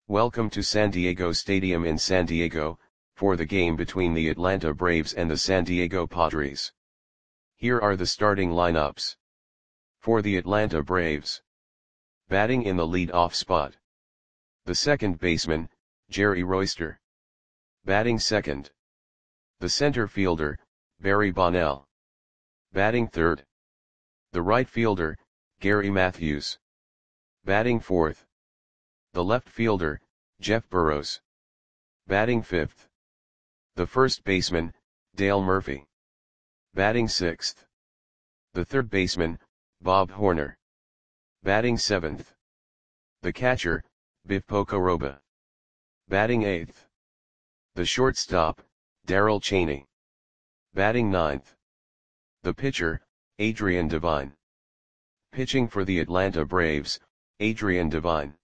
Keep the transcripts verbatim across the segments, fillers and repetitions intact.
Welcome to San Diego Stadium in San Diego, for the game between the Atlanta Braves and the San Diego Padres. Here are the starting lineups. For the Atlanta Braves. Batting in the lead-off spot. The second baseman, Jerry Royster. Batting second. The center fielder, Barry Bonnell. Batting third. The right fielder, Gary Matthews. Batting fourth. The left fielder, Jeff Burroughs. Batting fifth. The first baseman, Dale Murphy. Batting sixth. The third baseman, Bob Horner. Batting seventh. The catcher, Biff Pocoroba. Batting eighth. The shortstop, Darrell Chaney. Batting ninth. The pitcher, Adrian Devine. Pitching for the Atlanta Braves, Adrian Devine.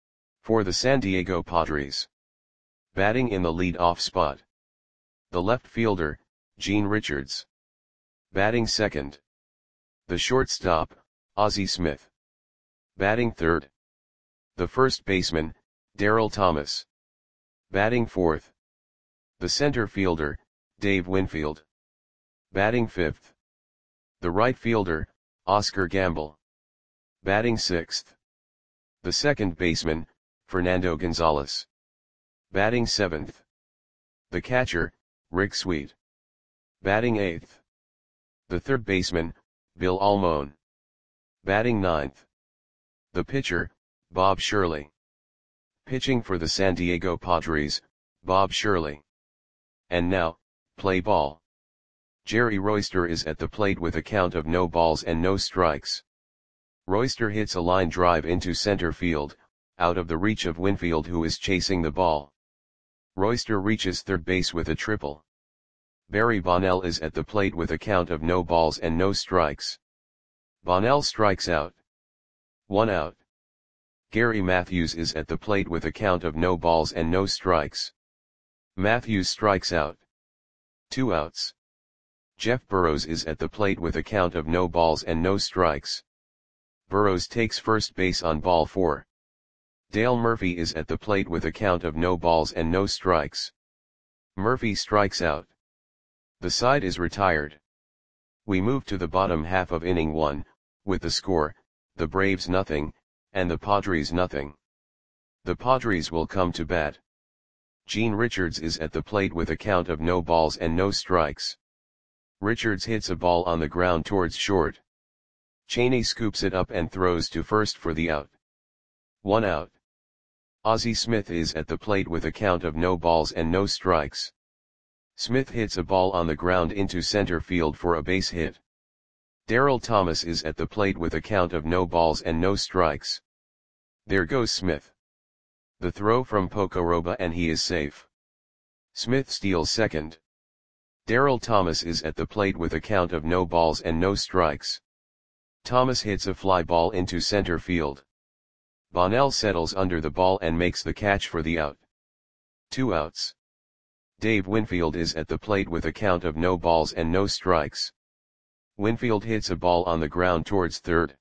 For the San Diego Padres. Batting in the lead-off spot. The left fielder, Gene Richards. Batting second. The shortstop, Ozzie Smith. Batting third. The first baseman, Darryl Thomas. Batting fourth. The center fielder, Dave Winfield. Batting fifth. The right fielder, Oscar Gamble. Batting sixth. The second baseman, Fernando Gonzalez. Batting seventh. The catcher, Rick Sweet. Batting eighth. The third baseman, Bill Almon. Batting ninth. The pitcher, Bob Shirley. Pitching for the San Diego Padres, Bob Shirley. And now, play ball. Jerry Royster is at the plate with a count of no balls and no strikes. Royster hits a line drive into center field, out of the reach of Winfield, who is chasing the ball. Royster reaches third base with a triple. Barry Bonnell is at the plate with a count of no balls and no strikes. Bonnell strikes out. One out. Gary Matthews is at the plate with a count of no balls and no strikes. Matthews strikes out. Two outs. Jeff Burroughs is at the plate with a count of no balls and no strikes. Burroughs takes first base on ball four. Dale Murphy is at the plate with a count of no balls and no strikes. Murphy strikes out. The side is retired. We move to the bottom half of inning one, with the score, the Braves nothing, and the Padres nothing. The Padres will come to bat. Gene Richards is at the plate with a count of no balls and no strikes. Richards hits a ball on the ground towards short. Chaney scoops it up and throws to first for the out. One out. Ozzie Smith is at the plate with a count of no balls and no strikes. Smith hits a ball on the ground into center field for a base hit. Darryl Thomas is at the plate with a count of no balls and no strikes. There goes Smith. The throw from Pocoroba and he is safe. Smith steals second. Darryl Thomas is at the plate with a count of no balls and no strikes. Thomas hits a fly ball into center field. Bonnell settles under the ball and makes the catch for the out. Two outs. Dave Winfield is at the plate with a count of no balls and no strikes. Winfield hits a ball on the ground towards third.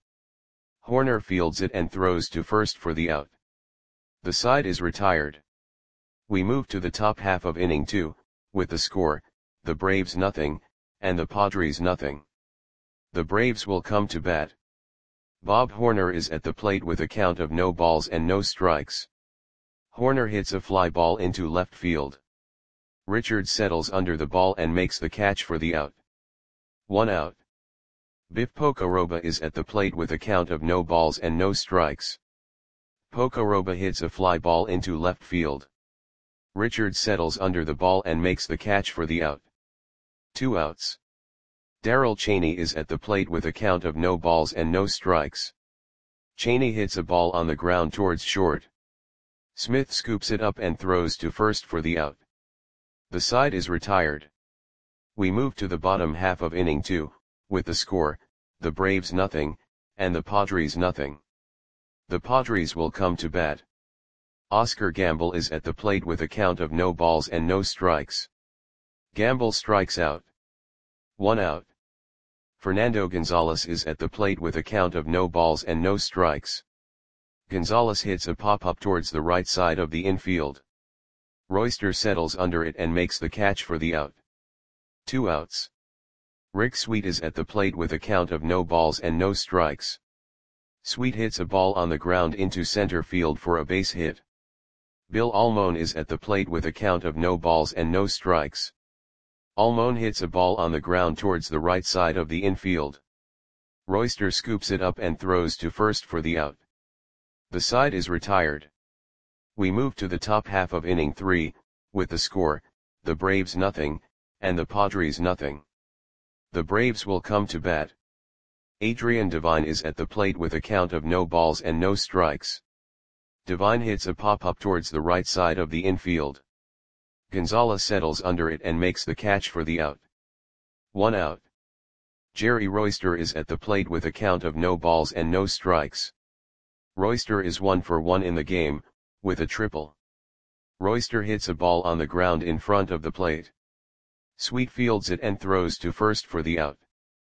Horner fields it and throws to first for the out. The side is retired. We move to the top half of inning two, with the score, the Braves nothing, and the Padres nothing. The Braves will come to bat. Bob Horner is at the plate with a count of no balls and no strikes. Horner hits a fly ball into left field. Richards settles under the ball and makes the catch for the out. One out. Biff Pocoroba is at the plate with a count of no balls and no strikes. Pocoroba hits a fly ball into left field. Richards settles under the ball and makes the catch for the out. Two outs. Darrell Chaney is at the plate with a count of no balls and no strikes. Chaney hits a ball on the ground towards short. Smith scoops it up and throws to first for the out. The side is retired. We move to the bottom half of inning two, with the score, the Braves nothing, and the Padres nothing. The Padres will come to bat. Oscar Gamble is at the plate with a count of no balls and no strikes. Gamble strikes out. One out. Fernando Gonzalez is at the plate with a count of no balls and no strikes. Gonzalez hits a pop-up towards the right side of the infield. Royster settles under it and makes the catch for the out. Two outs. Rick Sweet is at the plate with a count of no balls and no strikes. Sweet hits a ball on the ground into center field for a base hit. Bill Almon is at the plate with a count of no balls and no strikes. Almon hits a ball on the ground towards the right side of the infield. Royster scoops it up and throws to first for the out. The side is retired. We move to the top half of inning three, with the score, the Braves nothing, and the Padres nothing. The Braves will come to bat. Adrian Devine is at the plate with a count of no balls and no strikes. Devine hits a pop-up towards the right side of the infield. Gonzalez settles under it and makes the catch for the out. One out. Jerry Royster is at the plate with a count of no balls and no strikes. Royster is one for one in the game, with a triple. Royster hits a ball on the ground in front of the plate. Sweet fields it and throws to first for the out.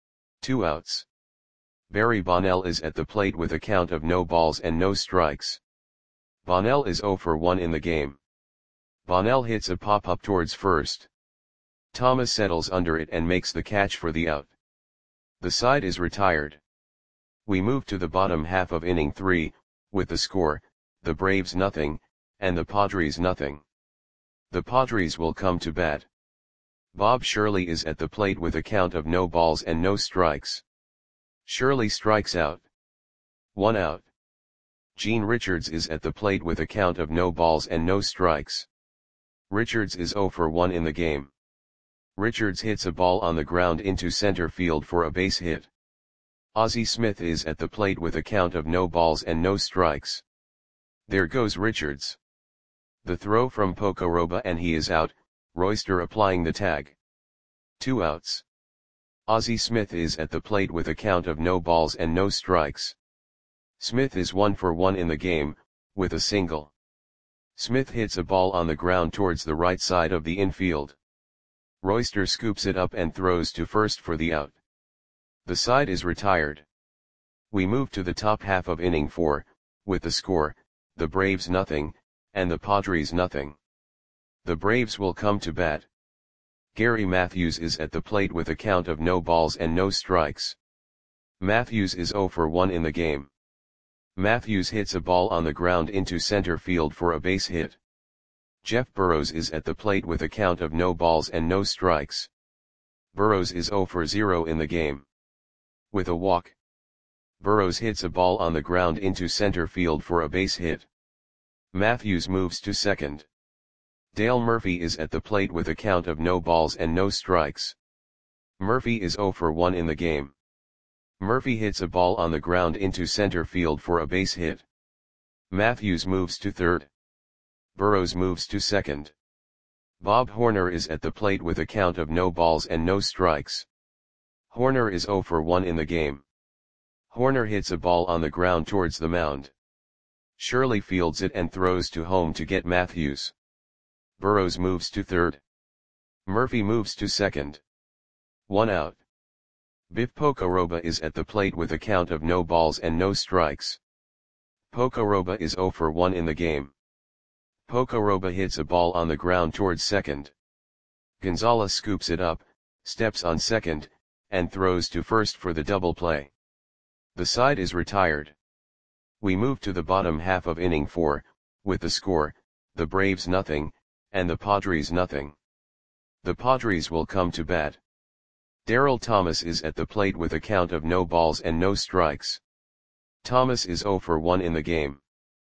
Two outs. Barry Bonnell is at the plate with a count of no balls and no strikes. Bonnell is zero for one in the game. Bonnell hits a pop-up towards first. Thomas settles under it and makes the catch for the out. The side is retired. We move to the bottom half of inning three, with the score, the Braves nothing, and the Padres nothing. The Padres will come to bat. Bob Shirley is at the plate with a count of no balls and no strikes. Shirley strikes out. One out. Gene Richards is at the plate with a count of no balls and no strikes. Richards is zero for one in the game. Richards hits a ball on the ground into center field for a base hit. Ozzie Smith is at the plate with a count of no balls and no strikes. There goes Richards. The throw from Pocoroba and he is out, Royster applying the tag. Two outs. Ozzie Smith is at the plate with a count of no balls and no strikes. Smith is one for one in the game, with a single. Smith hits a ball on the ground towards the right side of the infield. Royster scoops it up and throws to first for the out. The side is retired. We move to the top half of inning four, with the score, the Braves nothing, and the Padres nothing. The Braves will come to bat. Gary Matthews is at the plate with a count of no balls and no strikes. Matthews is zero for one in the game. Matthews hits a ball on the ground into center field for a base hit. Jeff Burrows is at the plate with a count of no balls and no strikes. Burrows is zero for zero in the game. With a walk. Burrows hits a ball on the ground into center field for a base hit. Matthews moves to second. Dale Murphy is at the plate with a count of no balls and no strikes. Murphy is zero for one in the game. Murphy hits a ball on the ground into center field for a base hit. Matthews moves to third. Burrows moves to second. Bob Horner is at the plate with a count of no balls and no strikes. Horner is zero for one in the game. Horner hits a ball on the ground towards the mound. Shirley fields it and throws to home to get Matthews. Burrows moves to third. Murphy moves to second. One out. Biff Pocoroba is at the plate with a count of no balls and no strikes. Pocoroba is zero for one in the game. Pocoroba hits a ball on the ground towards second. Gonzalez scoops it up, steps on second, and throws to first for the double play. The side is retired. We move to the bottom half of inning four, with the score, the Braves nothing, and the Padres nothing. The Padres will come to bat. Darryl Thomas is at the plate with a count of no balls and no strikes. Thomas is zero for one in the game.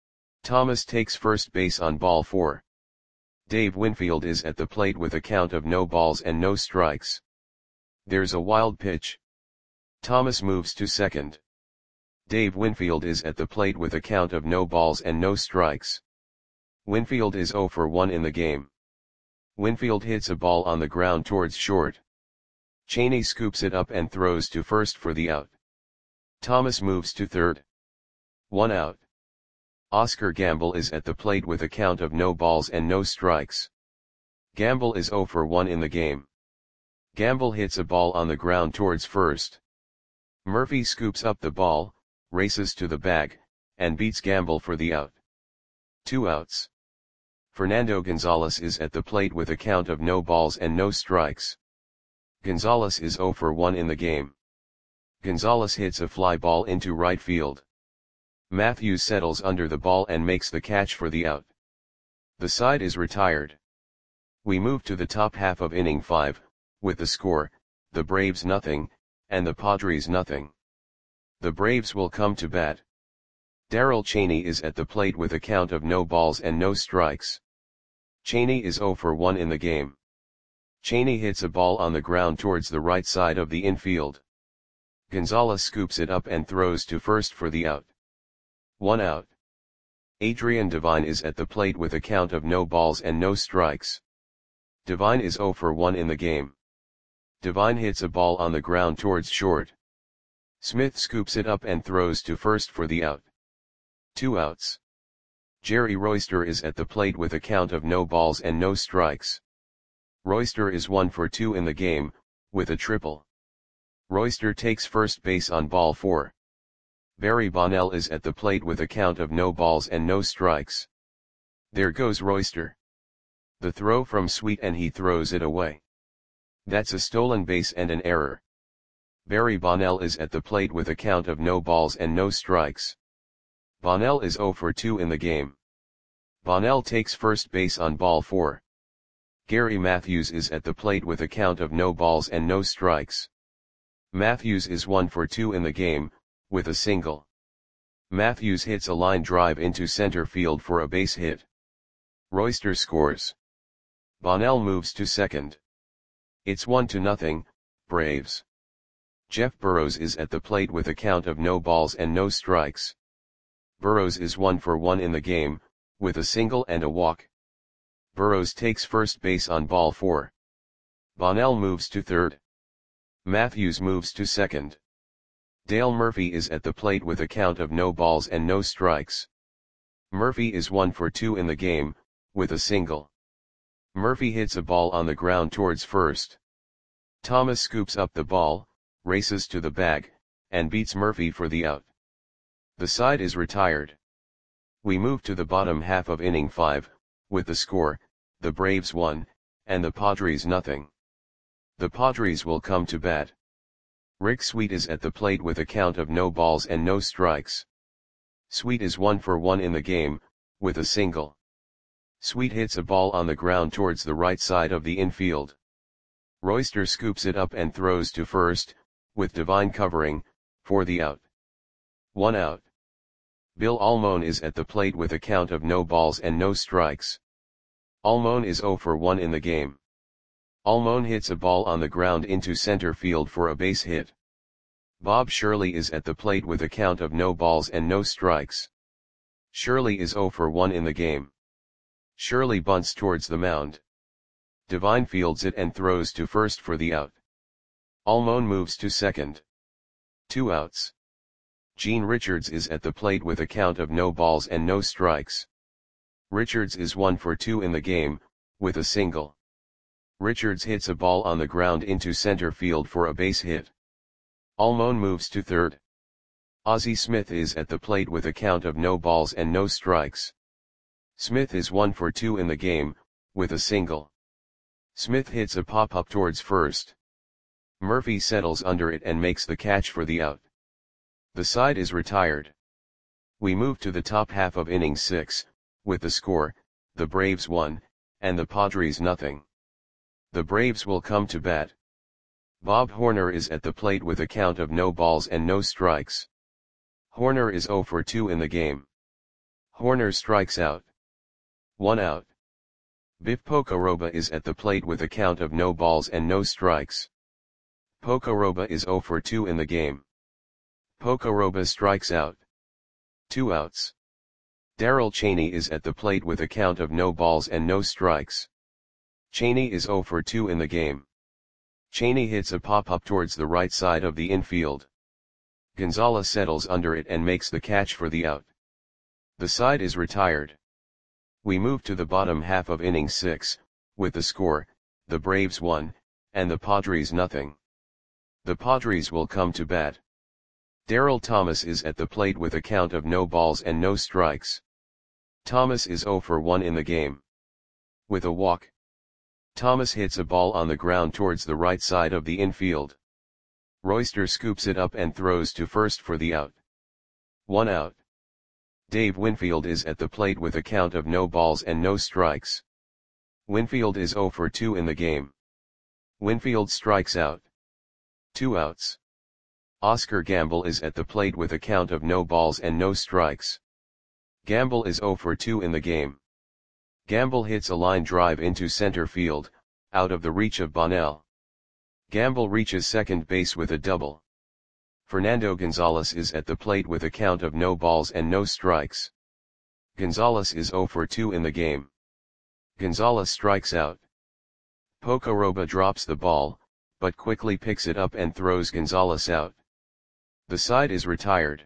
Thomas takes first base on ball four. Dave Winfield is at the plate with a count of no balls and no strikes. There's a wild pitch. Thomas moves to second. Dave Winfield is at the plate with a count of no balls and no strikes. Winfield is zero for one in the game. Winfield hits a ball on the ground towards short. Cheney scoops it up and throws to first for the out. Thomas moves to third. One out. Oscar Gamble is at the plate with a count of no balls and no strikes. Gamble is zero for one in the game. Gamble hits a ball on the ground towards first. Murphy scoops up the ball, races to the bag, and beats Gamble for the out. Two outs. Fernando Gonzalez is at the plate with a count of no balls and no strikes. Gonzalez is zero for one in the game. Gonzalez hits a fly ball into right field. Matthews settles under the ball and makes the catch for the out. The side is retired. We move to the top half of inning five, with the score, the Braves nothing, and the Padres nothing. The Braves will come to bat. Darrell Cheney is at the plate with a count of no balls and no strikes. Cheney is zero for one in the game. Cheney hits a ball on the ground towards the right side of the infield. Gonzalez scoops it up and throws to first for the out. One out. Adrian Devine is at the plate with a count of no balls and no strikes. Devine is zero for one in the game. Devine hits a ball on the ground towards short. Smith scoops it up and throws to first for the out. Two outs. Jerry Royster is at the plate with a count of no balls and no strikes. Royster is one for two in the game, with a triple. Royster takes first base on ball four. Barry Bonnell is at the plate with a count of no balls and no strikes. There goes Royster. The throw from Sweet and he throws it away. That's a stolen base and an error. Barry Bonnell is at the plate with a count of no balls and no strikes. Bonnell is zero for two in the game. Bonnell takes first base on ball four. Gary Matthews is at the plate with a count of no balls and no strikes. Matthews is one for two in the game, with a single. Matthews hits a line drive into center field for a base hit. Royster scores. Bonnell moves to second. It's one to nothing, Braves. Jeff Burrows is at the plate with a count of no balls and no strikes. Burrows is one for one in the game, with a single and a walk. Burrows takes first base on ball four. Bonnell moves to third. Matthews moves to second. Dale Murphy is at the plate with a count of no balls and no strikes. Murphy is one for two in the game, with a single. Murphy hits a ball on the ground towards first. Thomas scoops up the ball, races to the bag, and beats Murphy for the out. The side is retired. We move to the bottom half of inning five, with the score, the Braves one, and the Padres nothing. The Padres will come to bat. Rick Sweet is at the plate with a count of no balls and no strikes. Sweet is one for one in the game, with a single. Sweet hits a ball on the ground towards the right side of the infield. Royster scoops it up and throws to first, with Devine covering, for the out. One out. Bill Almon is at the plate with a count of no balls and no strikes. Almon is zero for one in the game. Almon hits a ball on the ground into center field for a base hit. Bob Shirley is at the plate with a count of no balls and no strikes. Shirley is zero for one in the game. Shirley bunts towards the mound. Devine fields it and throws to first for the out. Almon moves to second. Two outs. Gene Richards is at the plate with a count of no balls and no strikes. Richards is one for two in the game, with a single. Richards hits a ball on the ground into center field for a base hit. Almon moves to third. Ozzie Smith is at the plate with a count of no balls and no strikes. Smith is one for two in the game, with a single. Smith hits a pop-up towards first. Murphy settles under it and makes the catch for the out. The side is retired. We move to the top half of inning six, with the score, the Braves one, and the Padres nothing. The Braves will come to bat. Bob Horner is at the plate with a count of no balls and no strikes. Horner is zero for two in the game. Horner strikes out. One out. Biff Pocoroba is at the plate with a count of no balls and no strikes. Pocoroba is zero for two in the game. Pocoroba strikes out. Two outs. Darrell Cheney is at the plate with a count of no balls and no strikes. Cheney is zero for two in the game. Cheney hits a pop-up towards the right side of the infield. Gonzalez settles under it and makes the catch for the out. The side is retired. We move to the bottom half of inning six, with the score, the Braves one, and the Padres nothing. The Padres will come to bat. Darryl Thomas is at the plate with a count of no balls and no strikes. Thomas is zero for one in the game. With a walk, Thomas hits a ball on the ground towards the right side of the infield. Royster scoops it up and throws to first for the out. One out. Dave Winfield is at the plate with a count of no balls and no strikes. Winfield is zero for two in the game. Winfield strikes out. Two outs. Oscar Gamble is at the plate with a count of no balls and no strikes. Gamble is zero for two in the game. Gamble hits a line drive into center field, out of the reach of Bonnell. Gamble reaches second base with a double. Fernando Gonzalez is at the plate with a count of no balls and no strikes. Gonzalez is zero for two in the game. Gonzalez strikes out. Pocoroba drops the ball, but quickly picks it up and throws Gonzalez out. The side is retired.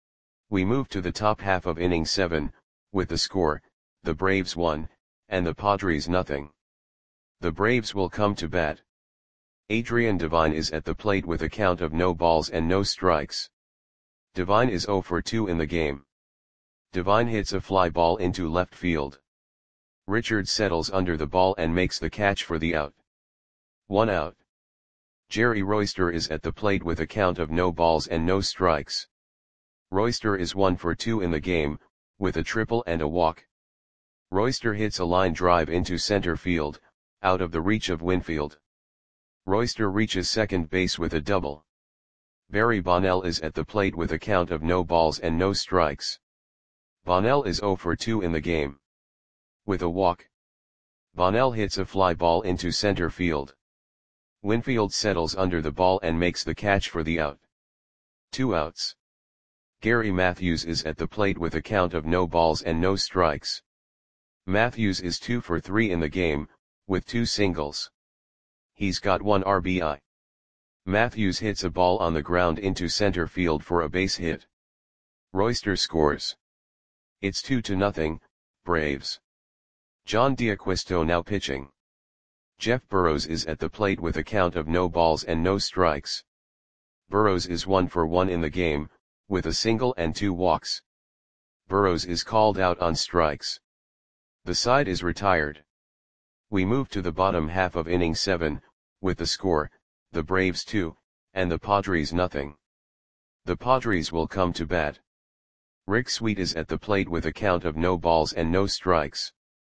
We move to the top half of inning seven, with the score, the Braves one, and the Padres nothing. The Braves will come to bat. Adrian Devine is at the plate with a count of no balls and no strikes. Devine is zero for two in the game. Devine hits a fly ball into left field. Richards settles under the ball and makes the catch for the out. One out. Jerry Royster is at the plate with a count of no balls and no strikes. Royster is one for two in the game, with a triple and a walk. Royster hits a line drive into center field, out of the reach of Winfield. Royster reaches second base with a double. Barry Bonnell is at the plate with a count of no balls and no strikes. Bonnell is zero for two in the game. With a walk, Bonnell hits a fly ball into center field. Winfield settles under the ball and makes the catch for the out. Two outs. Gary Matthews is at the plate with a count of no balls and no strikes. Matthews is two for three in the game, with two singles. He's got one R B I. Matthews hits a ball on the ground into center field for a base hit. Royster scores. It's two to nothing, Braves. John D'Acquisto now pitching. Jeff Burrows is at the plate with a count of no balls and no strikes. Burrows is one for one in the game, with a single and two walks. Burrows is called out on strikes. The side is retired. We move to the bottom half of inning seven, with the score, the Braves two, and the Padres nothing. The Padres will come to bat. Rick Sweet is at the plate with a count of no balls and no strikes.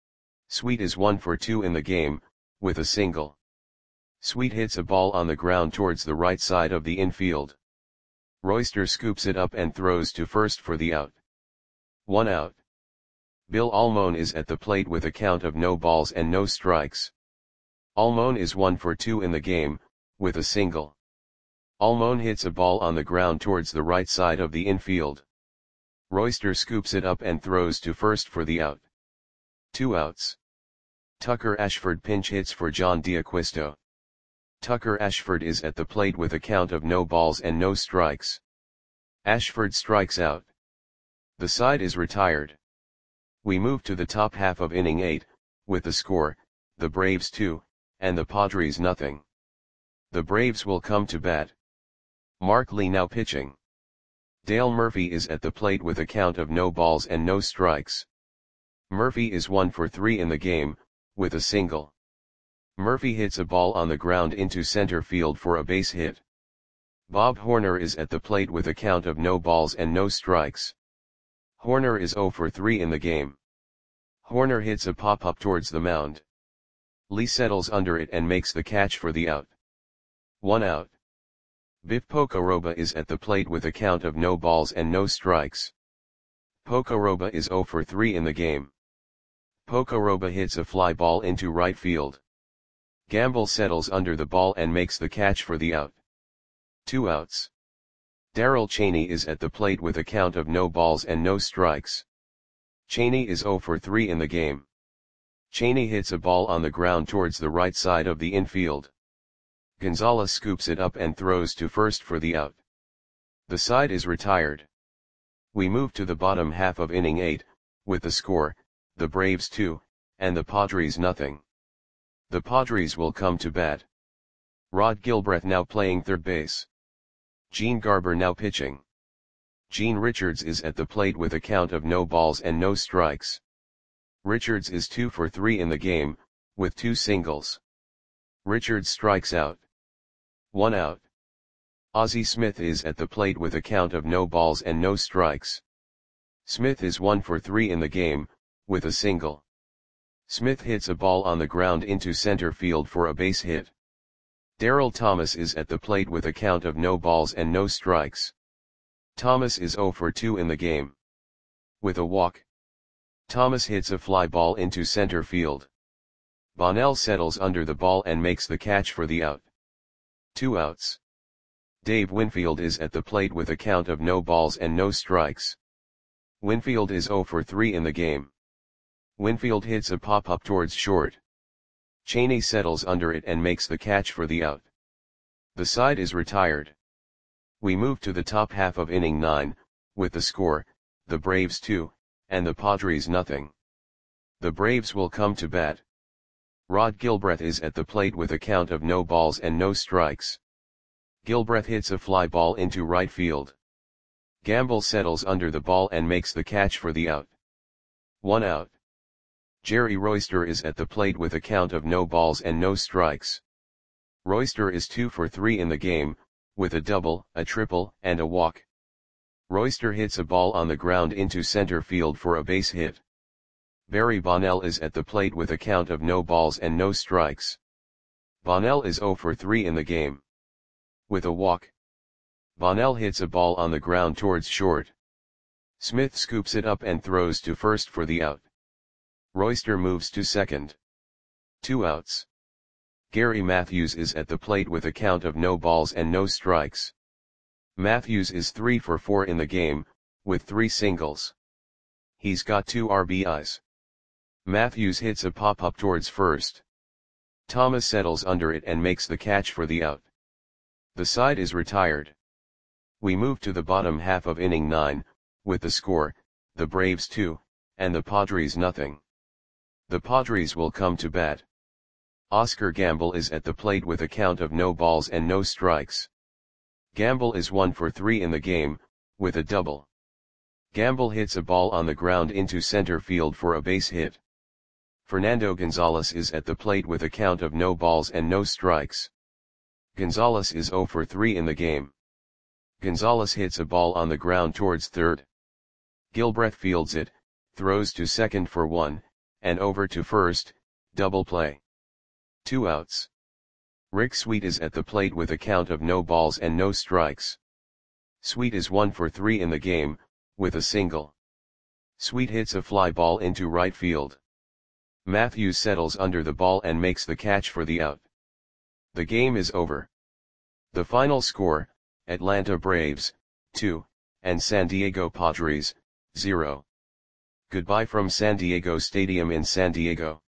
Sweet is one for two in the game, with a single. Sweet hits a ball on the ground towards the right side of the infield. Royster scoops it up and throws to first for the out. One out. Bill Almon is at the plate with a count of no balls and no strikes. Almon is one for two in the game, with a single. Almon hits a ball on the ground towards the right side of the infield. Royster scoops it up and throws to first for the out. Two outs. Tucker Ashford pinch hits for John D'Acquisto. Tucker Ashford is at the plate with a count of no balls and no strikes. Ashford strikes out. The side is retired. We move to the top half of inning eight, with the score, the Braves two, and the Padres nothing. The Braves will come to bat. Mark Lee now pitching. Dale Murphy is at the plate with a count of no balls and no strikes. Murphy is one for three in the game, with a single. Murphy hits a ball on the ground into center field for a base hit. Bob Horner is at the plate with a count of no balls and no strikes. Horner is zero for three in the game. Horner hits a pop-up towards the mound. Lee settles under it and makes the catch for the out. One out. Biff Pocoroba is at the plate with a count of no balls and no strikes. Pocoroba is zero for three in the game. Pocoroba hits a fly ball into right field. Gamble settles under the ball and makes the catch for the out. Two outs. Darrell Chaney is at the plate with a count of no balls and no strikes. Chaney is zero for three in the game. Chaney hits a ball on the ground towards the right side of the infield. Gonzalez scoops it up and throws to first for the out. The side is retired. We move to the bottom half of inning eight, with the score, the Braves two, and the Padres nothing. The Padres will come to bat. Rod Gilbreth now playing third base. Gene Garber now pitching. Gene Richards is at the plate with a count of no balls and no strikes. Richards is two for three in the game, with two singles. Richards strikes out. One out. Ozzie Smith is at the plate with a count of no balls and no strikes. Smith is one for three in the game, with a single. Smith hits a ball on the ground into center field for a base hit. Darryl Thomas is at the plate with a count of no balls and no strikes. Thomas is zero for two in the game. With a walk. Thomas hits a fly ball into center field. Bonnell settles under the ball and makes the catch for the out. Two outs. Dave Winfield is at the plate with a count of no balls and no strikes. Winfield is zero for three in the game. Winfield hits a pop-up towards short. Cheney settles under it and makes the catch for the out. The side is retired. We move to the top half of inning nine, with the score, the Braves two, and the Padres nothing. The Braves will come to bat. Rod Gilbreth is at the plate with a count of no balls and no strikes. Gilbreth hits a fly ball into right field. Gamble settles under the ball and makes the catch for the out. One out. Jerry Royster is at the plate with a count of no balls and no strikes. Royster is two for three in the game, with a double, a triple, and a walk. Royster hits a ball on the ground into center field for a base hit. Barry Bonnell is at the plate with a count of no balls and no strikes. Bonnell is zero for three in the game. With a walk. Bonnell hits a ball on the ground towards short. Smith scoops it up and throws to first for the out. Royster moves to second. Two outs. Gary Matthews is at the plate with a count of no balls and no strikes. Matthews is three for four in the game, with three singles. He's got two R B Is. Matthews hits a pop-up towards first. Thomas settles under it and makes the catch for the out. The side is retired. We move to the bottom half of inning nine, with the score, the Braves two, and the Padres nothing. The Padres will come to bat. Oscar Gamble is at the plate with a count of no balls and no strikes. Gamble is one for three in the game, with a double. Gamble hits a ball on the ground into center field for a base hit. Fernando Gonzalez is at the plate with a count of no balls and no strikes. Gonzalez is zero for three in the game. Gonzalez hits a ball on the ground towards third. Gilbreth fields it, throws to second for one, and over to first, double play. Two outs. Rick Sweet is at the plate with a count of no balls and no strikes. Sweet is one for three in the game, with a single. Sweet hits a fly ball into right field. Matthews settles under the ball and makes the catch for the out. The game is over. The final score, Atlanta Braves, two, and San Diego Padres, zero. Goodbye from San Diego Stadium in San Diego.